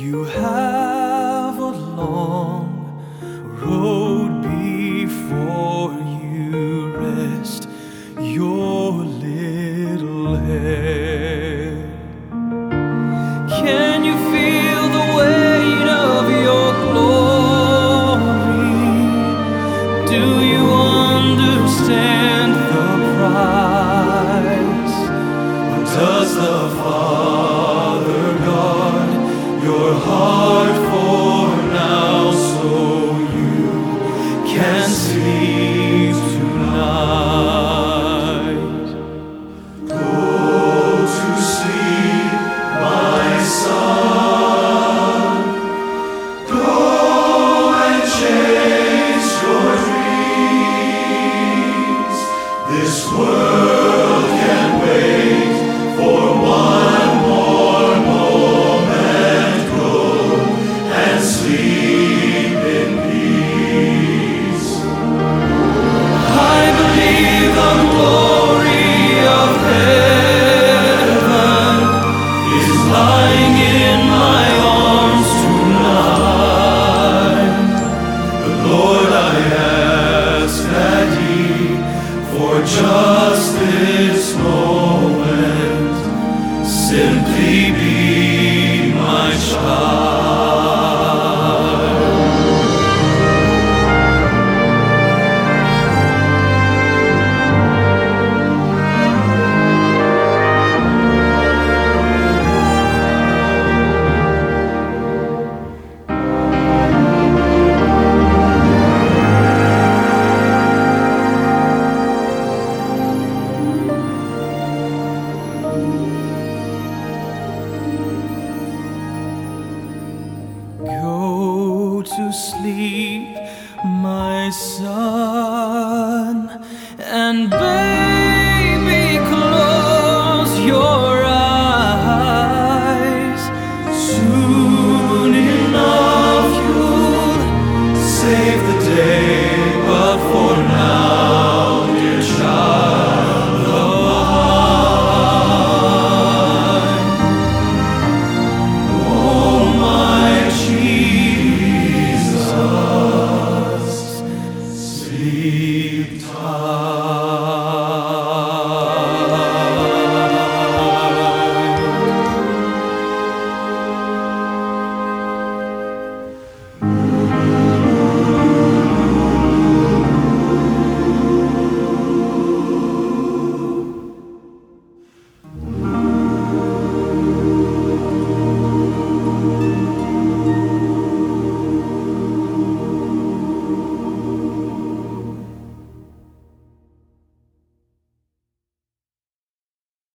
You have a long road before you. Rest your little head. Can you feel the weight of your glory? Do you understand the price? Or does the Father guard your heart for now, so you can sleep tonight? Go to sleep, my son. Go and chase your dreams. This world can wait for one more moment. Go and sleep in peace. I believe the glory of heaven is lying in my arms tonight. But Lord, I ask that He, for just this moment, simply be my child. Go to sleep, my son.